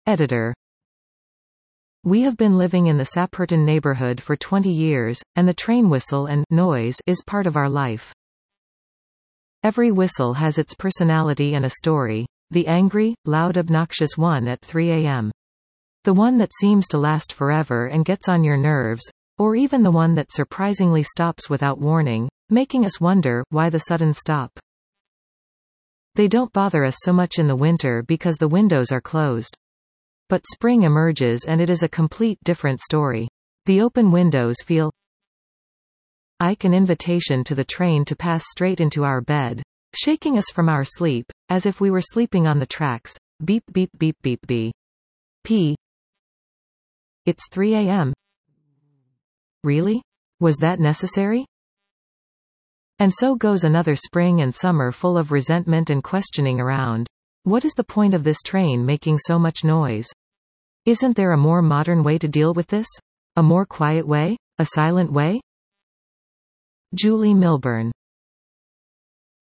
Editor. We have been living in the Sapperton neighborhood for 20 years, and the train whistle and noise is part of our life. Every whistle has its personality and a story. The angry, loud, obnoxious one at 3 a.m. The one that seems to last forever and gets on your nerves, or even the one that surprisingly stops without warning, making us wonder why the sudden stop. They don't bother us so much in the winter because the windows are closed. But spring emerges and it is a complete different story. The open windows feel like an invitation to the train to pass straight into our bed, shaking us from our sleep, as if we were sleeping on the tracks. Beep beep beep beep beep. P. It's 3 a.m. Really? Was that necessary? And so goes another spring and summer full of resentment and questioning around. What is the point of this train making so much noise? Isn't there a more modern way to deal with this? A more quiet way? A silent way? Julie Milburn.